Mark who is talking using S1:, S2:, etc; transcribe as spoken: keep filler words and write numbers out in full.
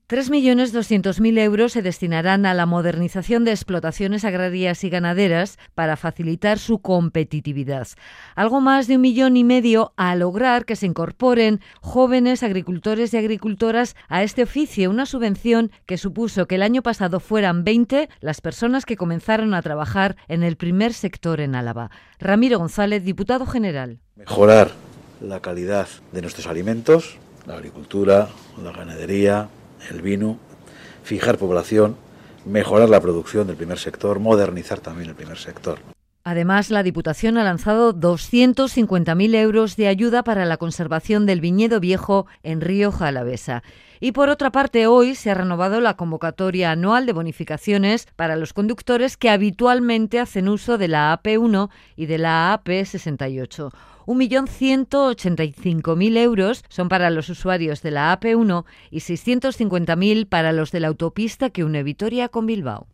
S1: tres millones doscientos mil euros se destinarán a la modernización de explotaciones agrarias y ganaderas para facilitar su competitividad. Algo más de un millón y medio a lograr que se incorporen jóvenes agricultores y agricultoras a este oficio, una subvención que supuso que el año pasado fueran veinte las personas que comenzaron a trabajar en el primer sector en Álava. Ramiro González, diputado general.
S2: Mejorar la calidad de nuestros alimentos, la agricultura, la ganadería, el vino, fijar población, mejorar la producción del primer sector, modernizar también el primer sector.
S1: Además, la Diputación ha lanzado doscientos cincuenta mil euros de ayuda para la conservación del viñedo viejo en Rioja Alavesa. Y por otra parte, hoy se ha renovado la convocatoria anual de bonificaciones para los conductores que habitualmente hacen uso de la A P uno y de la A P sesenta y ocho. un millón ciento ochenta y cinco mil euros son para los usuarios de la A P uno y seiscientos cincuenta mil para los de la autopista que une Vitoria con Bilbao.